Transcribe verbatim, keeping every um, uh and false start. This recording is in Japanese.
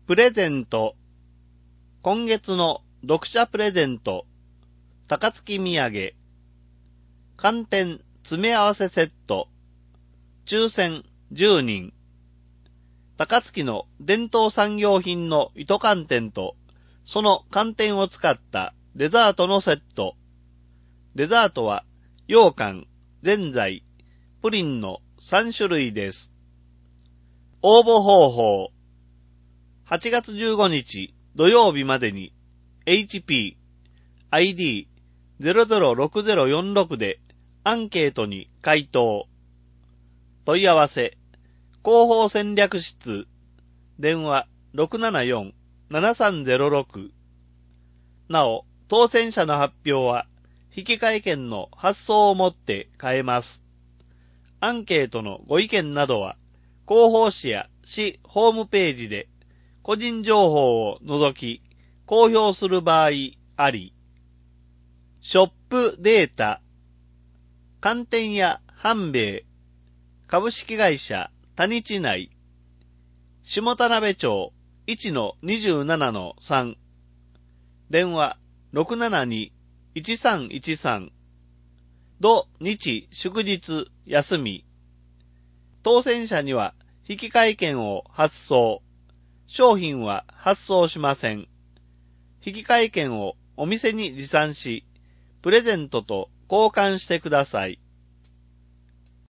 プレゼント。今月の読者プレゼント。高槻土産。寒天詰め合わせセット。抽選じゅうにん。高槻の伝統産業品の糸寒天と、その寒天を使ったデザートのセット。デザートは、羊羹、ぜんざい、プリンのさん種類です。応募方法。はちがつじゅうごにち土曜日までに エイチピー、アイディーゼロゼロろくゼロよんろく でアンケートに回答。問い合わせ、広報戦略室、電話 ろくななよん ななさんゼロろく。なお、当選者の発表は、引換券の発送をもって変えます。アンケートのご意見などは、広報誌や市ホームページで、個人情報を除き、公表する場合あり。ショップデータ、寒天屋半兵衛、株式会社谷地内、下田辺町 いちのにじゅうななのさん、電話 ろくななに いちさんいちさん、土日祝日休み。当選者には引換券を発送。商品は発送しません。引換券をお店に持参し、プレゼントと交換してください。